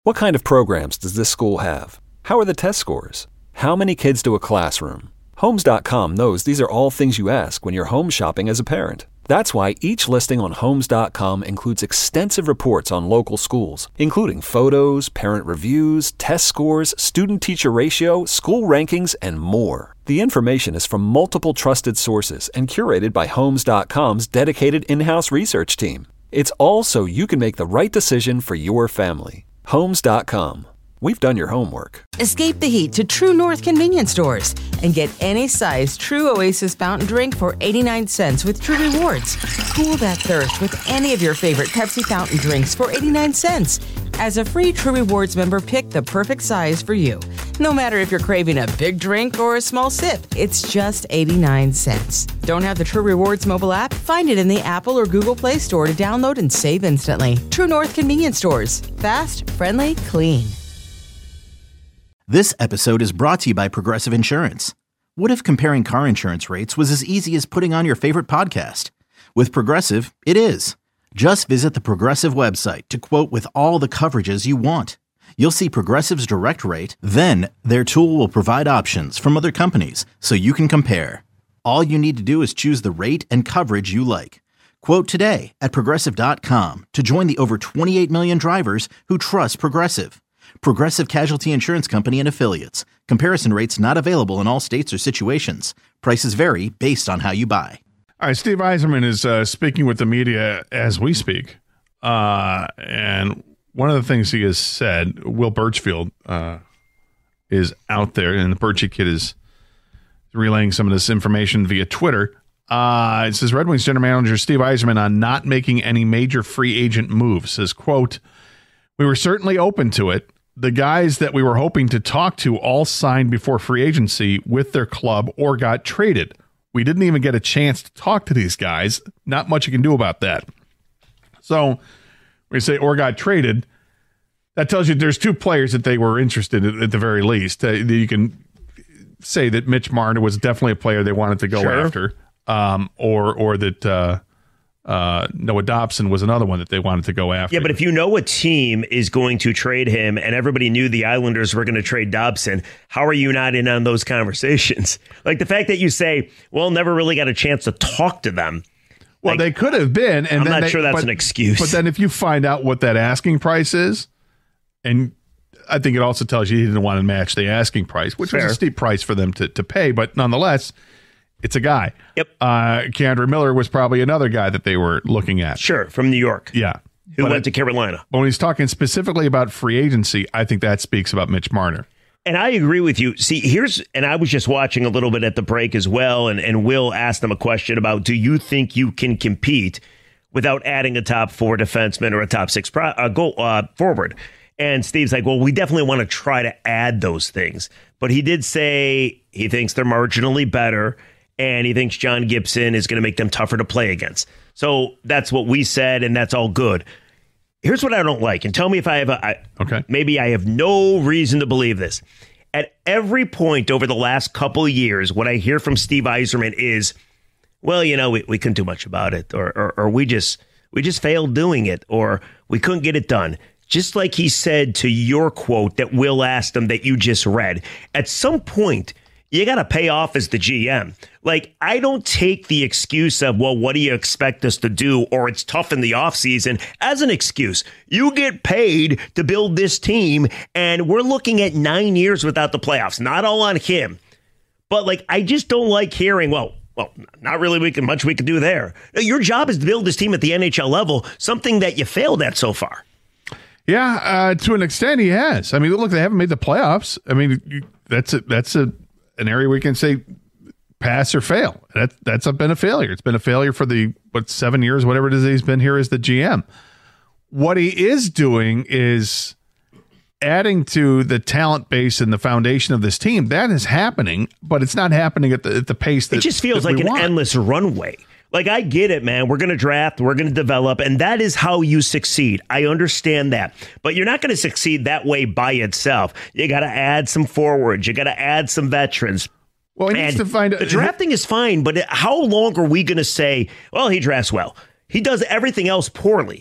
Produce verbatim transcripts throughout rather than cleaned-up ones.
What kind of programs does this school have? How are the test scores? How many kids do a classroom? Homes dot com knows these are all things you ask when you're home shopping as a parent. That's why each listing on Homes dot com includes extensive reports on local schools, including photos, parent reviews, test scores, student-teacher ratio, school rankings, and more. The information is from multiple trusted sources and curated by Homes dot com's dedicated in-house research team. It's all so you can make the right decision for your family. Homes dot com. We've done your homework. Escape the heat to True North convenience stores and get any size True Oasis fountain drink for eighty-nine cents with True Rewards. Cool that thirst with any of your favorite Pepsi fountain drinks for eighty-nine cents. As a free True Rewards member, pick the perfect size for you. No matter if you're craving a big drink or a small sip, it's just eighty-nine cents. Don't have the True Rewards mobile app? Find it in the Apple or Google Play Store to download and save instantly. True North convenience stores. Fast, friendly, clean. This episode is brought to you by Progressive Insurance. What if comparing car insurance rates was as easy as putting on your favorite podcast? With Progressive, it is. Just visit the Progressive website to quote with all the coverages you want. You'll see Progressive's direct rate, then their tool will provide options from other companies so you can compare. All you need to do is choose the rate and coverage you like. Quote today at Progressive dot com to join the over twenty-eight million drivers who trust Progressive. Progressive Casualty Insurance Company and Affiliates. Comparison rates not available in all states or situations. Prices vary based on how you buy. All right, Steve Yzerman is uh, speaking with the media as we speak. Uh, and one of the things he has said, Will Birchfield uh, is out there, and the Birchie Kid is relaying some of this information via Twitter. Uh, it says, Red Wings general manager Steve Yzerman on not making any major free agent moves. Says, quote, we were certainly open to it. The guys that we were hoping to talk to all signed before free agency with their club or got traded. We didn't even get a chance to talk to these guys. Not much you can do about that. So when you say or got traded, that tells you there's two players that they were interested in at the very least. Uh, you can say that Mitch Marner was definitely a player they wanted to go sure. after, um, or or that uh, uh, Noah Dobson was another one that they wanted to go after. Yeah, but if you know a team is going to trade him and everybody knew the Islanders were going to trade Dobson, how are you not in on those conversations? Like the fact that you say, well, never really got a chance to talk to them. Well, like, they could have been. And I'm then not they, sure that's but, an excuse. But then if you find out what that asking price is, and I think it also tells you he didn't want to match the asking price, which Fair. was a steep price for them to, to pay. But nonetheless, it's a guy. Yep. Uh, Keandre Miller was probably another guy that they were looking at. Sure, from New York. Yeah. Who but went to Carolina. But when he's talking specifically about free agency, I think that speaks about Mitch Marner. And I agree with you. See, here's, and I was just watching a little bit at the break as well, and, and Will asked them a question about, do you think you can compete without adding a top four defenseman or a top six pro, uh, goal uh, forward? And Steve's like, well, we definitely want to try to add those things. But he did say he thinks they're marginally better, and he thinks John Gibson is going to make them tougher to play against. So that's what we said, and that's all good. Here's what I don't like, and tell me if I have a, I, okay. maybe I have no reason to believe this. At every point over the last couple of years, what I hear from Steve Yzerman is, well, you know, we, we couldn't do much about it, or, or or we just we just failed doing it, or we couldn't get it done. Just like he said to your quote that Will asked him that you just read. At some point, you got to pay off as the G M. Like, I don't take the excuse of, well, what do you expect us to do? Or it's tough in the offseason as an excuse. You get paid to build this team, and we're looking at nine years without the playoffs. Not all on him. But, like, I just don't like hearing, well, well, not really we can, much we can do there. Your job is to build this team at the N H L level, something that you failed at so far. Yeah, uh, to an extent he has. I mean, look, they haven't made the playoffs. I mean, you, that's a, that's a, an area we can say pass or fail. That, that's been a failure. It's been a failure for the, what, seven years, whatever it is he's been here as the G M. What he is doing is adding to the talent base and the foundation of this team. That is happening, but it's not happening at the, at the pace that it just feels like an want. endless runway. Like, I get it, man. We're going to draft, we're going to develop, and that is how you succeed. I understand that. But you're not going to succeed that way by itself. You got to add some forwards. You got to add some veterans. Well, he needs and to find the drafting is fine, but how long are we going to say, well, he drafts well? He does everything else poorly.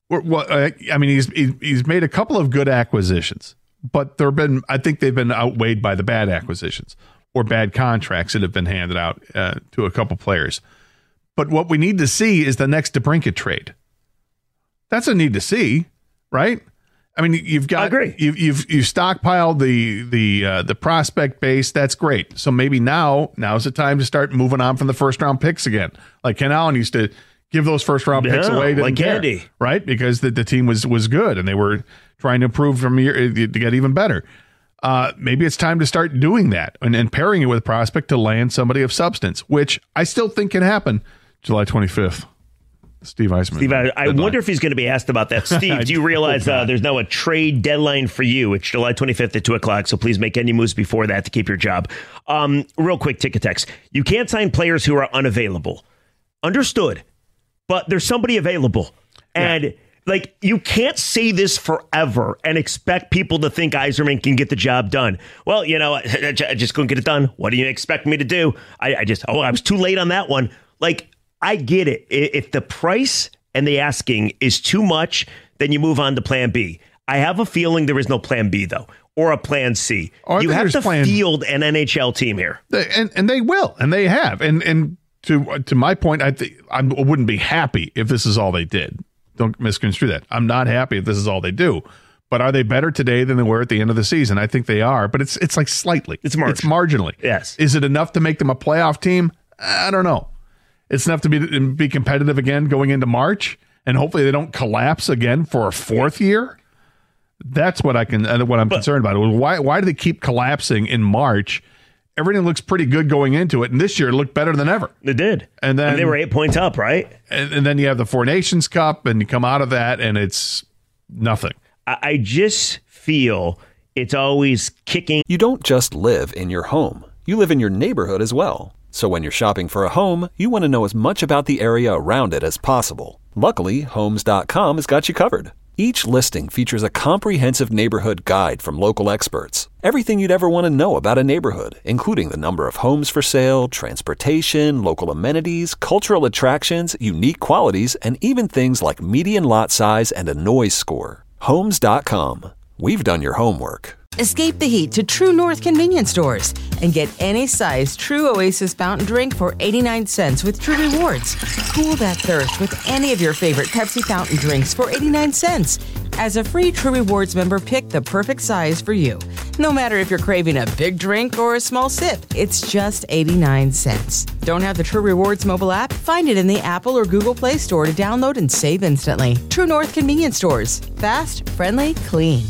Well, I mean, he's he's made a couple of good acquisitions, but there have been, I think they've been outweighed by the bad acquisitions or bad contracts that have been handed out uh, to a couple players. But what we need to see is the next DeBrincat trade. That's a need to see, right? I mean, you've got, I agree. You've you've you've stockpiled the the uh, the prospect base. That's great. So maybe now now's the time to start moving on from the first round picks again, like Ken Allen used to. Give those first round picks yeah, away, like care, candy, right? Because the, the team was was good and they were trying to improve from year to get even better. Uh, maybe it's time to start doing that and, and pairing it with prospect to land somebody of substance, which I still think can happen. July twenty-fifth. Steve Yzerman. Steve, I, I wonder if he's going to be asked about that. Steve, do you realize uh, there's now a trade deadline for you? It's July twenty-fifth at two o'clock, so please make any moves before that to keep your job. Um, real quick, ticket text. You can't sign players who are unavailable. Understood. But there's somebody available. And, yeah. like, you can't say this forever and expect people to think Yzerman can get the job done. Well, you know, I just couldn't get it done. What do you expect me to do? I, I just, oh, I was too late on that one. Like, I get it. If the price and the asking is too much, then you move on to plan B. I have a feeling there is no plan B, though, or a plan C. Or you have to plan, field an N H L team here. And, and they will, and they have. And, and, To to my point, I think I wouldn't be happy if this is all they did. Don't misconstrue that. I'm not happy if this is all they do. But are they better today than they were at the end of the season? I think they are. But it's it's like slightly. It's marginal. It's marginally. Yes. Is it enough to make them a playoff team? I don't know. It's enough to be be competitive again going into March, and hopefully they don't collapse again for a fourth year. That's what I can. What I'm but, concerned about. Why why do they keep collapsing in March? Everything looks pretty good going into it, and this year it looked better than ever. It did. And then and they were eight points up, right? And, and then you have the Four Nations Cup, and you come out of that, and it's nothing. I, I just feel it's always kicking. You don't just live in your home. You live in your neighborhood as well. So when you're shopping for a home, you want to know as much about the area around it as possible. Luckily, Homes dot com has got you covered. Each listing features a comprehensive neighborhood guide from local experts. Everything you'd ever want to know about a neighborhood, including the number of homes for sale, transportation, local amenities, cultural attractions, unique qualities, and even things like median lot size and a noise score. Homes dot com. We've done your homework. Escape the heat to True North convenience stores and get any size True Oasis fountain drink for eighty-nine cents with True Rewards. Cool that thirst with any of your favorite Pepsi fountain drinks for eighty-nine cents. As a free True Rewards member, pick the perfect size for you. No matter if you're craving a big drink or a small sip, it's just eighty-nine cents. Don't have the True Rewards mobile app? Find it in the Apple or Google Play Store to download and save instantly. True North convenience stores. Fast, friendly, clean.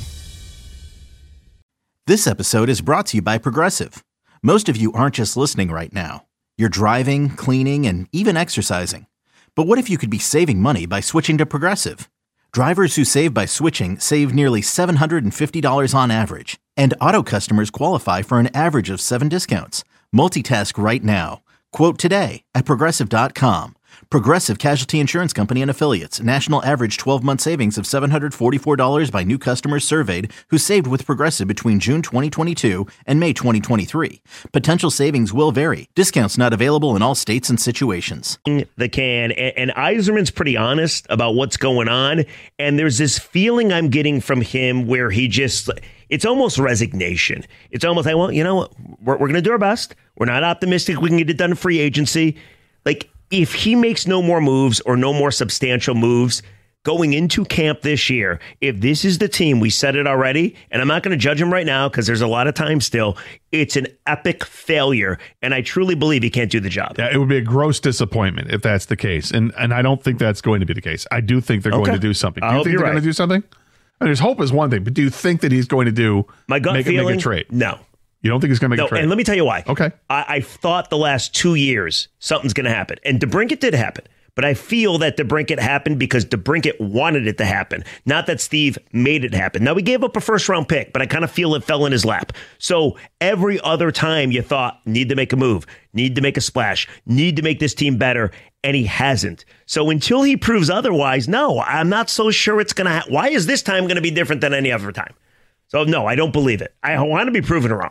This episode is brought to you by Progressive. Most of you aren't just listening right now. You're driving, cleaning, and even exercising. But what if you could be saving money by switching to Progressive? Drivers who save by switching save nearly seven hundred fifty dollars on average. And auto customers qualify for an average of seven discounts. Multitask right now. Quote today at Progressive dot com. Progressive Casualty Insurance Company and Affiliates. National average twelve-month savings of seven hundred forty-four dollars by new customers surveyed who saved with Progressive between June twenty twenty-two and May twenty twenty-three. Potential savings will vary. Discounts not available in all states and situations. The can, and, and Yzerman's pretty honest about what's going on, and there's this feeling I'm getting from him where he just, it's almost resignation. It's almost like, well, you know what, we're, we're going to do our best. We're not optimistic we can get it done in free agency. Like, if he makes no more moves or no more substantial moves going into camp this year, if this is the team, we said it already, and I'm not going to judge him right now because there's a lot of time still, it's an epic failure, and I truly believe he can't do the job. Yeah, it would be a gross disappointment if that's the case, and and I don't think that's going to be the case. I do think they're okay. going to do something. Do I you hope think you're they're right. going to do something? I mean, there's hope is one thing, but do you think that he's going to do My gut make, feeling, make a trade? No. You don't think he's going to make no, a trade? And let me tell you why. Okay. I, I thought the last two years something's going to happen. And DeBrincat did happen. But I feel that DeBrincat happened because DeBrincat wanted it to happen. Not that Steve made it happen. Now, we gave up a first-round pick, but I kind of feel it fell in his lap. So every other time you thought, need to make a move, need to make a splash, need to make this team better, and he hasn't. So until he proves otherwise, no, I'm not so sure it's going to happen. Why is this time going to be different than any other time? So, no, I don't believe it. I want to be proven wrong.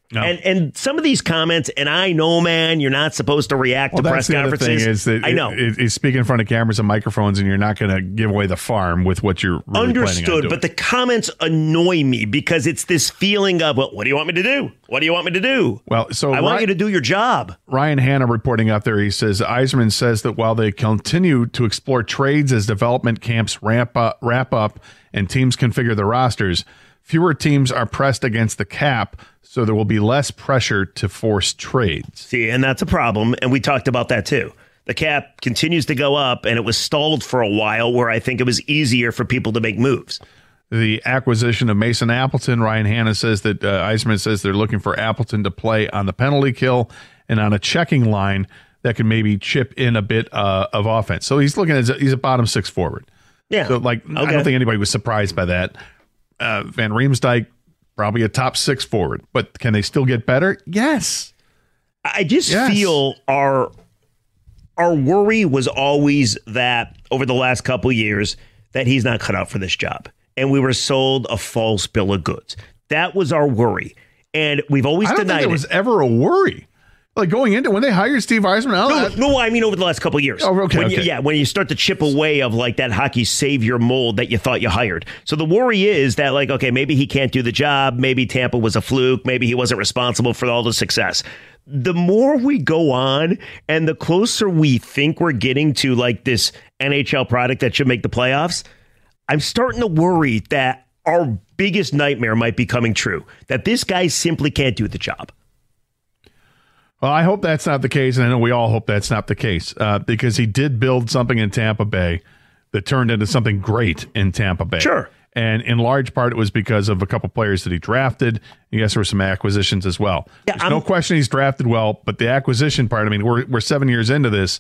No. And and some of these comments, and I know, man, you're not supposed to react well, to press the conferences. Other thing is that I know. It, it, it's speaking in front of cameras and microphones, and you're not going to give away the farm with what you're really Understood, planning on doing. But the comments annoy me because it's this feeling of, well, what do you want me to do? What do you want me to do? Well, so I want Ryan, you to do your job. Ryan Hanna reporting out there, he says, Yzerman says that while they continue to explore trades as development camps ramp up, wrap up and teams configure the rosters, fewer teams are pressed against the cap, so there will be less pressure to force trades. See, and that's a problem, and we talked about that too. The cap continues to go up, and it was stalled for a while where I think it was easier for people to make moves. The acquisition of Mason Appleton, Ryan Hanna says that uh, Yzerman says they're looking for Appleton to play on the penalty kill and on a checking line that can maybe chip in a bit uh, of offense. So he's looking at he's a bottom six forward. Yeah. So like okay. I don't think anybody was surprised by that. Uh, Van Riemsdyk, probably a top six forward, but can they still get better? Yes. I just yes. feel our our worry was always that over the last couple of years that he's not cut out for this job. And we were sold a false bill of goods. That was our worry. And we've always I don't denied think it. it was ever a worry. Like going into when they hired Steve Yzerman. No, that, no, I mean over the last couple of years. Oh, okay, when you, okay. Yeah, when you start to chip away of like that hockey savior mold that you thought you hired. So the worry is that like, okay, maybe he can't do the job. Maybe Tampa was a fluke. Maybe he wasn't responsible for all the success. The more we go on and the closer we think we're getting to like this N H L product that should make the playoffs, I'm starting to worry that our biggest nightmare might be coming true, that this guy simply can't do the job. Well, I hope that's not the case, and I know we all hope that's not the case, uh, because he did build something in Tampa Bay that turned into something great in Tampa Bay. Sure. And in large part, it was because of a couple players that he drafted. I guess there were some acquisitions as well. Yeah, There's no question he's drafted well, but the acquisition part, I mean, we're we're seven years into this,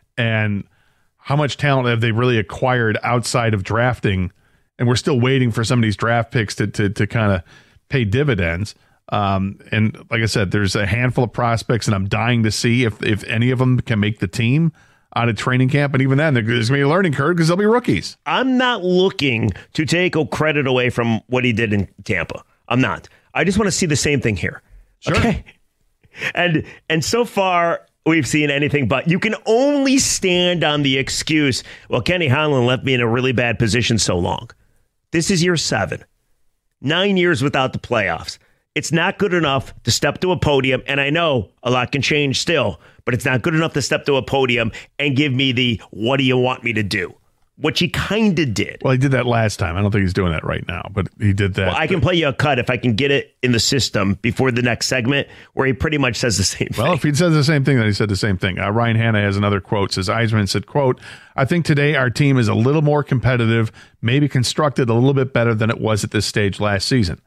and how much talent have they really acquired outside of drafting? And we're still waiting for some of these draft picks to to, to kind of pay dividends. Um, and like I said, there's a handful of prospects, and I'm dying to see if if any of them can make the team out of training camp. And even then, there's going to be a learning curve because they'll be rookies. I'm not looking to take credit away from what he did in Tampa. I'm not. I just want to see the same thing here. Sure. Okay. And and so far, we've seen anything but. You can only stand on the excuse, well, Kenny Holland left me in a really bad position so long. This is year seven. Nine years without the playoffs. It's not good enough to step to a podium, and I know a lot can change still, but it's not good enough to step to a podium and give me the, what do you want me to do? Which he kind of did. Well, he did that last time. I don't think he's doing that right now, but he did that. Well, I can play you a cut if I can get it in the system before the next segment where he pretty much says the same thing. Well, if he says the same thing, then he said the same thing. Uh, Ryan Hanna has another quote, says Yzerman said, quote, I think today our team is a little more competitive, maybe constructed a little bit better than it was at this stage last season.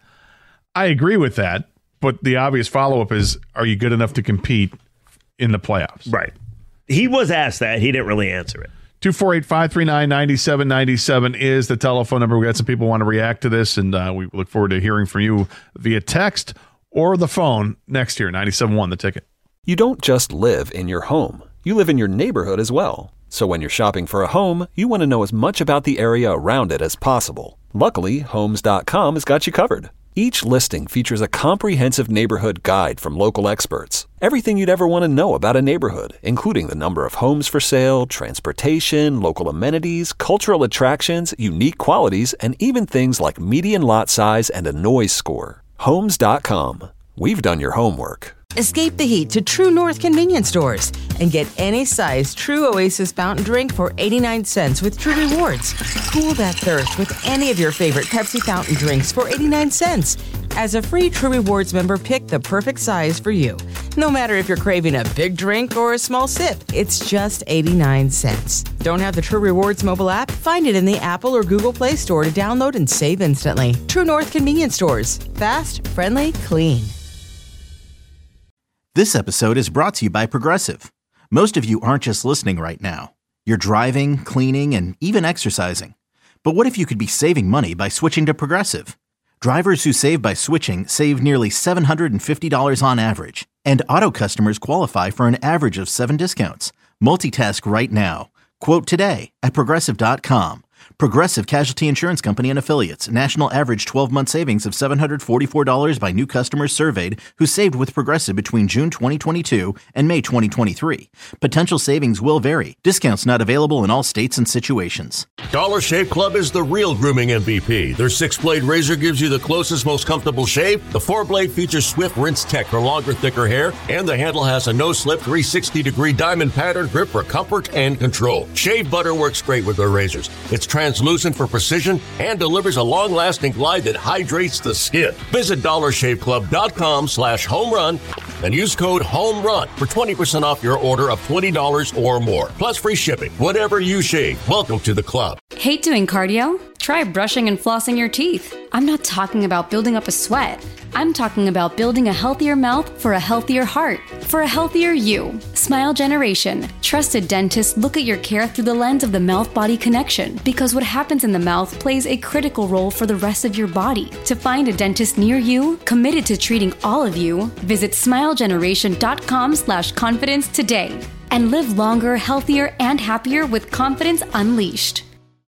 I agree with that, but the obvious follow-up is, are you good enough to compete in the playoffs? Right. He was asked that. He didn't really answer it. two four eight, five three nine, nine seven nine seven is the telephone number. We got some people who want to react to this, and uh, we look forward to hearing from you via text or the phone next year. ninety-seven point one, The Ticket. You don't just live in your home. You live in your neighborhood as well. So when you're shopping for a home, you want to know as much about the area around it as possible. Luckily, Homes dot com has got you covered. Each listing features a comprehensive neighborhood guide from local experts. Everything you'd ever want to know about a neighborhood, including the number of homes for sale, transportation, local amenities, cultural attractions, unique qualities, and even things like median lot size and a noise score. Homes dot com. We've done your homework. Escape the heat to True North convenience stores and get any size True Oasis fountain drink for eighty-nine cents with True Rewards. Cool that thirst with any of your favorite Pepsi fountain drinks for eighty-nine cents. As a free True Rewards member, pick the perfect size for you. No matter if you're craving a big drink or a small sip, it's just eighty-nine cents. Don't have the True Rewards mobile app? Find it in the Apple or Google Play Store to download and save instantly. True North convenience stores. Fast, friendly, clean. This episode is brought to you by Progressive. Most of you aren't just listening right now. You're driving, cleaning, and even exercising. But what if you could be saving money by switching to Progressive? Drivers who save by switching save nearly seven hundred fifty dollars on average. And auto customers qualify for an average of seven discounts. Multitask right now. Quote today at Progressive dot com. Progressive Casualty Insurance Company and Affiliates. National average twelve-month savings of seven hundred forty-four dollars by new customers surveyed who saved with Progressive between June twenty twenty-two and May twenty twenty-three. Potential savings will vary. Discounts not available in all states and situations. Dollar Shave Club is the real grooming M V P. Their six-blade razor gives you the closest, most comfortable shave. The four-blade features Swift Rinse Tech for longer, thicker hair. And the handle has a no-slip three hundred sixty degree diamond pattern grip for comfort and control. Shave butter works great with their razors. It's translucent for precision and delivers a long-lasting glide that hydrates the skin. Visit dollar shave club dot com slash home run and use code HOMERUN for twenty percent off your order of twenty dollars or more. Plus free shipping. Whatever you shave, welcome to the club. Hate doing cardio? Try brushing and flossing your teeth. I'm not talking about building up a sweat. I'm talking about building a healthier mouth for a healthier heart, for a healthier you. Smile Generation. Trusted dentists look at your care through the lens of the mouth-body connection, because what happens in the mouth plays a critical role for the rest of your body. To find a dentist near you, committed to treating all of you, visit smile generation dot com slash confidence today and live longer, healthier, and happier with confidence unleashed.